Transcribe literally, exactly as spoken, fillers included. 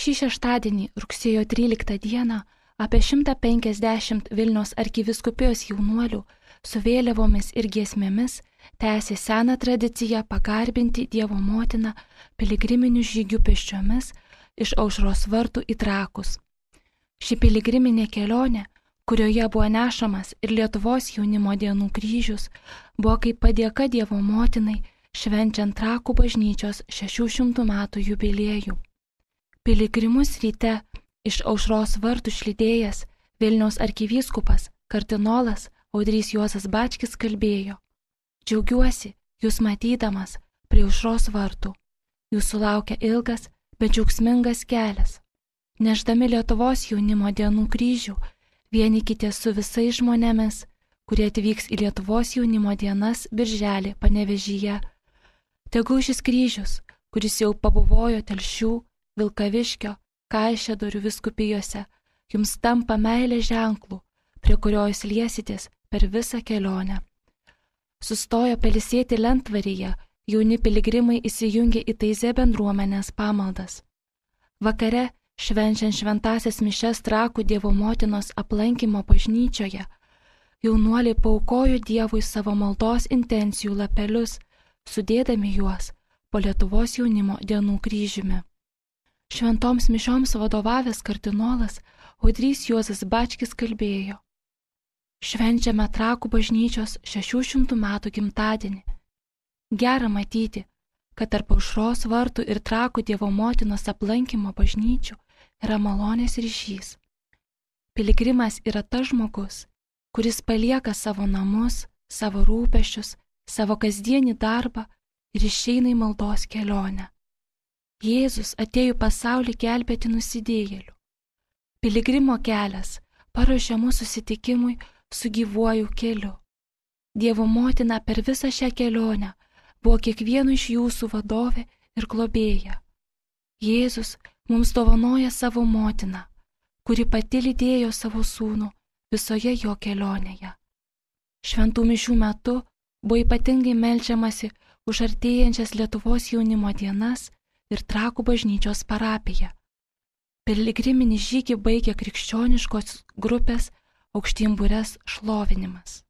Šį šeštadienį, rugsėjo tryliktą dieną, apie šimtą penkiasdešimt Vilniaus arkivyskupijos jaunuolių su vėliavomis ir giesmėmis tęsė seną tradiciją pagarbinti Dievo motiną piligriminių žygių pėsčiomis iš Aušros vartų į Trakus. Ši piligriminė kelionė, kurioje buvo nešamas ir Lietuvos jaunimo dienų kryžius, buvo kaip padėka Dievo motinai švenčiant Trakų bažnyčios šešių šimtų metų jubiliejų. Piligrimus ryte iš Aušros vartų išlydėjęs Vilniaus arkivyskupas kardinolas Audrys Juozas Bačkis kalbėjo: Džiaugiuosi jūs matydamas prie Aušros vartų. Jūsų laukia ilgas, bet džiaugsmingas kelias. Nešdami Lietuvos jaunimo dienų kryžių, vienykite su visais žmonėmis, kurie atvyks į Lietuvos jaunimo dienas birželį Panevėžyje. Tegul šis kryžius, kuris jau pabuvojo Telšių, Vilkaviškio, Kaišiadorių vyskupijose, jums tampa meilės ženklų, prie kurio jūs liesitės per visą kelionę. Sustojo pailsėti lentvaryje, jauni piligrimai įsijungė į Taizė bendruomenės pamaldas. Vakare, švenčiant šventąsias mišias Trakų Dievo motinos aplankymo bažnyčioje, jaunuoliai paaukojo Dievui savo maldos intencijų lapelius, sudėdami juos po Lietuvos jaunimo dienų kryžiumi. Šventoms mišioms vadovavęs kardinolas Audrys Juozas Bačkis kalbėjo: Švenčiame Trakų bažnyčios šešių šimtų metų gimtadienį. Gera matyti, kad tarp Aušros vartų ir Trakų Dievo motinos aplankymo bažnyčių yra malonės ryšys. Piligrimas yra tas žmogus, kuris palieka savo namus, savo rūpesčius, savo kasdienį darbą ir išeina į maldos kelionę. Jėzus atėjo į pasaulį gelbėti nusidėjėlių. Piligrimo kelias paruošia mūsų susitikimui su gyvuoju keliu. Dievo motina per visą šią kelionę buvo kiekvieno iš jūsų vadovė ir globėja. Jėzus mums dovanoja savo motiną, kuri pati lydėjo savo sūnų visoje jo kelionėje. Šventų mišių metu buvo ypatingai meldžiamasi už artėjančias Lietuvos jaunimo dienas ir Trakų bažnyčios parapiją. Piligriminį žygį baigė krikščioniškos grupės Aukštimbures šlovinimas.